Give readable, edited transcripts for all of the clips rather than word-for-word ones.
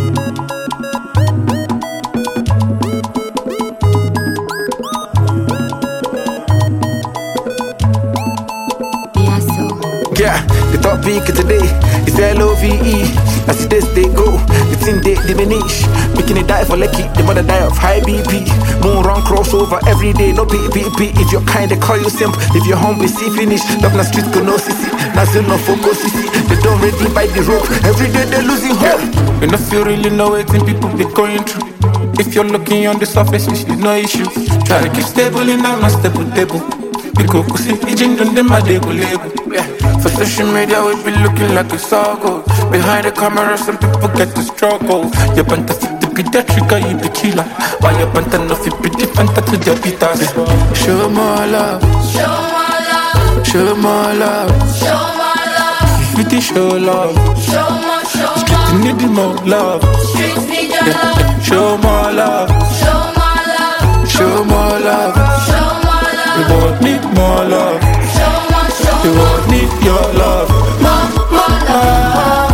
Yeah, the top pick today is LOVE. As the days they go, the thing they diminish. Making it die for lucky, the mother die of high BP. Moon run crossover every day, no PPP. If you're kind, they call you simp. If you're home, we see finish. Love na street, go no CC. Nazil no focus CC. They don't ready by the rope. Every day they're losing hope. And if you really know it, then people be going through. If you're looking on the surface, you see no issue. Try to keep stable in a stable table. Because see, agent on them a label. Yeah. For social media, we be looking like it's all good. Behind the camera, some people get the struggle. You want to fit the pediatric, you be killer. Why you want to know if you be different to the beaters? Show more love. Show more love. Show more love. Show more love. If you show love. Show more, show Streets more. need more love. Streets need your love. Show more love. Show more love. Show more love. Show more love. The world need more love. Show more, show The world need your love. more love.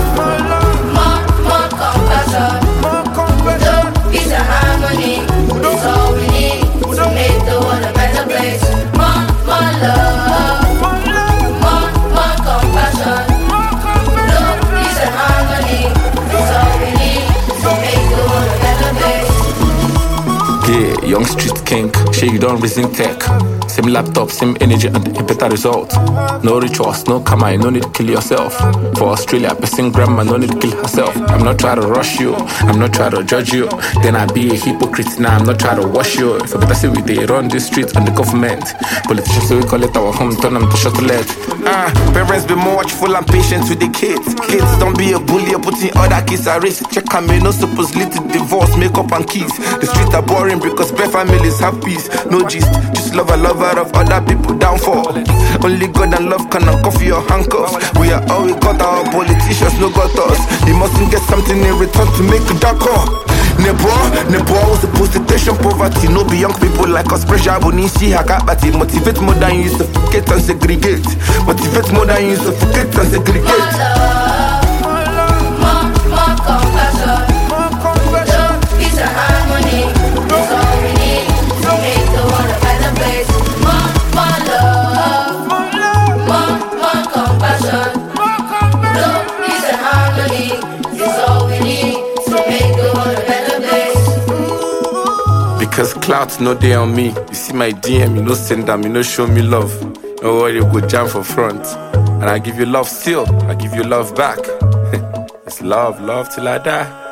More compassion. Love is a harmony. It's all we need to make the world a better place. More love. More compassion. Love is a harmony. It's all we need to make the world a better place. Yeah, young street king. Shey you don't reason tech. Same laptop, same energy and a better result. No rituals, no karma, no need to kill yourself. For Australia, person grandma, no need to kill herself. I'm not trying to rush you, I'm not trying to judge you. Then I be a hypocrite now, I'm not trying to wash you. If I better say we they run this street and the government. Politicians, so we call it our home, turn them to shuttle-let. Parents be more watchful and patient with the kids. Kids, don't be a bully, you're putting other kids at risk. Check on me, no supposedly to divorce, makeup and keys. The streets are boring because bare families have peace. No gist, just love a lover of other people downfall. Only God and love can uncuff your handcuffs. We are all we got, our politicians no got us. They mustn't get something in return to make a dark call. Nebo was supposed to station poverty. No be young people like us pressure bonisi hakabati. Motivate more than you suffocate and segregate. Motivate more than you suffocate and segregate. More compassion. Love is a harmony. It's all we need to make the world a better place. More love. More compassion. Love is a harmony. It's all we need to make the world a better place. Because clout no day on me. You see my DM, you no send them, you no show me love. No worry, you go jam for front. And I give you love still, I give you love back. It's love till I die.